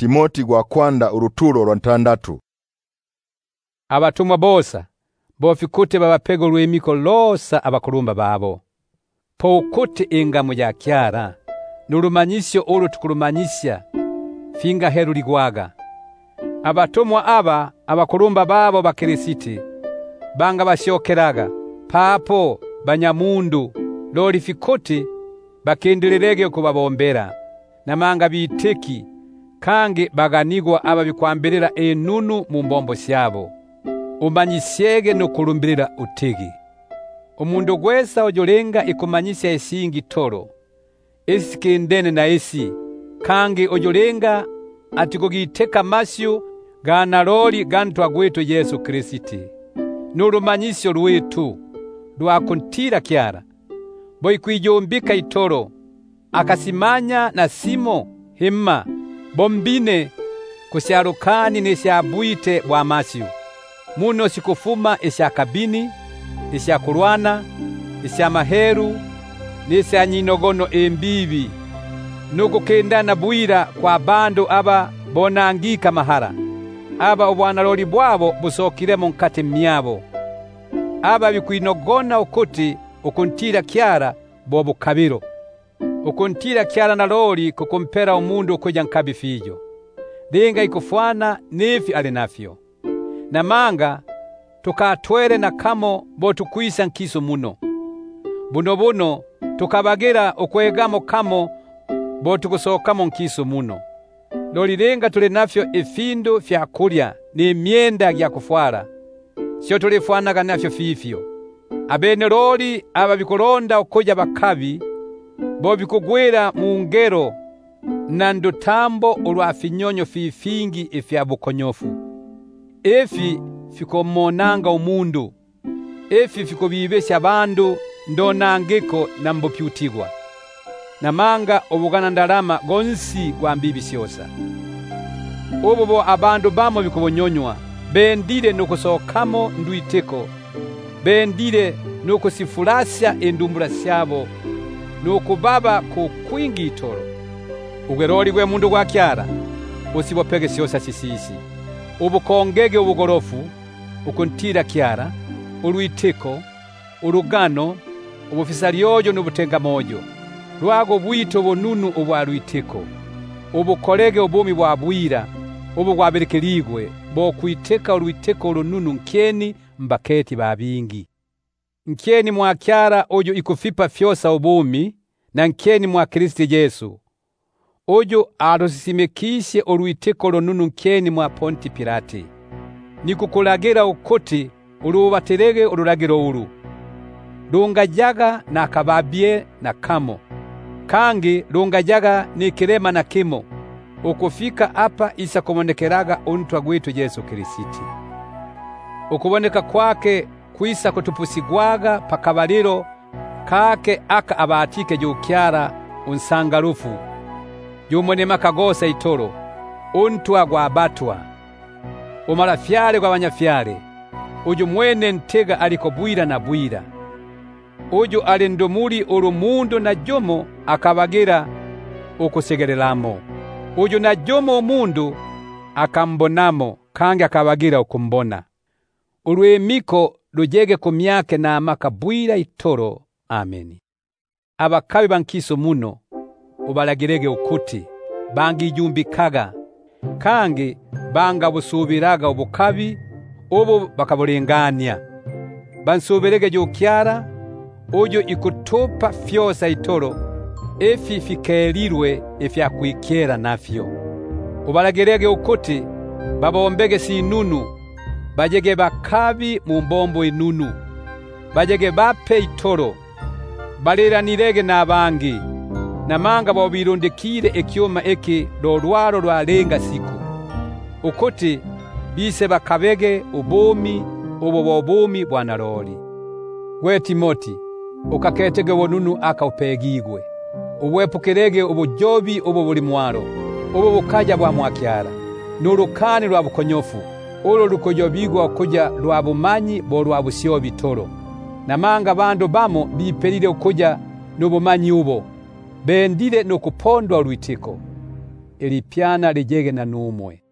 Timoti gwa kwanda uruturo rwa 6. Abatumwa bosa bofikute babapego lw'emiko losa abakulumba babo. Poukuti ingamo ya kyara nurumanyisyo olu tukulumanyisya finga heru ligwaga. Abatumwa aba abakulumba babo bakirisiti banga basyokeraga papo banyamundu loli fikuti bakendelelege kubabombera namanga biteki kange baganigwa aba bikwambirira enunu mu mbombo syabo umanyisyege no kulumbirira utegi. Umundu gwesa ojolenga ikumanyisya esingi toro esikendene na esi kange ojolenga atikogiteka masyu gana loli gantwa gwetu Yesu Kristi nurumanyisyo lwetu lwakuntira kyara boikwijombika itoro akasimanya na simo himma bombine kusyarukani nesyabuite bwa masyu muno sikufuma esyakabini esyakulwana esyamaheru nesyanyinogono embibi nukukendana bwira kwa bandu aba bonangika mahara aba obwana loli bwabo busokiremo nkate myabo aba bikwinogona ukuti ukuntira kyara bobu kabiro ukuntira kyara na loli kukumpera umundu kuja nkabi fijo linga ikufwana nefi alinafyo namanga tukatwere na kamo botukwisa nkiso muno buno tukabagera okwegamo kamo botukusokamo nkiso muno loli lenga tule nafyo efindo fya kulya ni myenda ya kufwara sio tulifwanaga nafyo fifyo abene loli aba bikolonda okuja bakabi bobikugwera mu ngero na ndotambo olwafinyonyo fifingi efya bukonyofu efi fikomonanga umundu efi fikobibesya bandu ndonangeko na mbopyutigwa namanga obugana ndalama gonsi gwa mbibi syosa obobo abandu bamo bikubonyonywa bendile nukusokamo nduiteko bendile nukusifurasya endumbura syabo nukubaba ku kwingi itoro ugeroli gwe mundu gwa kyara usibopege syosa sisisi ubukongege ubugorofu ukuntira kyara uluiteko urugano ubufisaryojo nubutenga mojo lwago bwito bonunu obwaluiteko ubukolege obumi bwa bwira ubu bwaberekeligwe bo kuiteka uluiteko olununu nkeni mbaketi babingi nkeni mwa kyara ojo ikufipa fyosa obumi na nkeni mwa Kristo Yesu ojo arosisimekisye oluiteko olununu nkeni mwa Ponti Pilate nikukulagira ukuti ulubaterege olulagiro ulu lungajaga na kababye na kamo kangi lungajaga ni kirema na kimo ukufika apa isa kumonekeraga untwa gwetu Yesu Kristi ukuboneka kwake kwisa kutupusigwaga pakabaliro kake aka abatike jukyara unsangarufu jumonema kagosa itoro untwa gwa batwa umarafyale gwa banyafyale uju mwene ntega aliko bwira na bwira uju alindumuri urumundu na jomo akabagira ukusegerelamo uju na jomo umundu akambonamo kange akabagira ukumbona urwemiko rujege kumyake na amakabwira itoro ameni abakabi bankiso muno ubalagirege ukuti bangi ijumbikaga kange banga busubiraga ubukabi ubu bakaburenganya bansubirege jukyara ujo ikutupa fyosa itoro efi fikelirwe efya kuikera nafyo ubalagirege ukuti babombege sinunu bajege bakabi mu mbombo inunu bajege bape itoro baliranirege n'abangi namanga bobirundikire ekyoma eki lolwaro lwalenga siku ukuti bise bakabege ubumi ubo bobumi bwana loli gwe Timoti ukaketege wonunu akaupegigwe uwepukerege ubujobi ubo buli mwaro ubo bukaja bwa mwakyara nurukani lwa bukonyofu ulo lukojobigwa kuja lwa bumanyi bo lwa busyo bitoro namanga bandu bamo biperire ukuja nubumanyi ubo bendile nokupondwa lwitiko ilipyana lijege na numwe.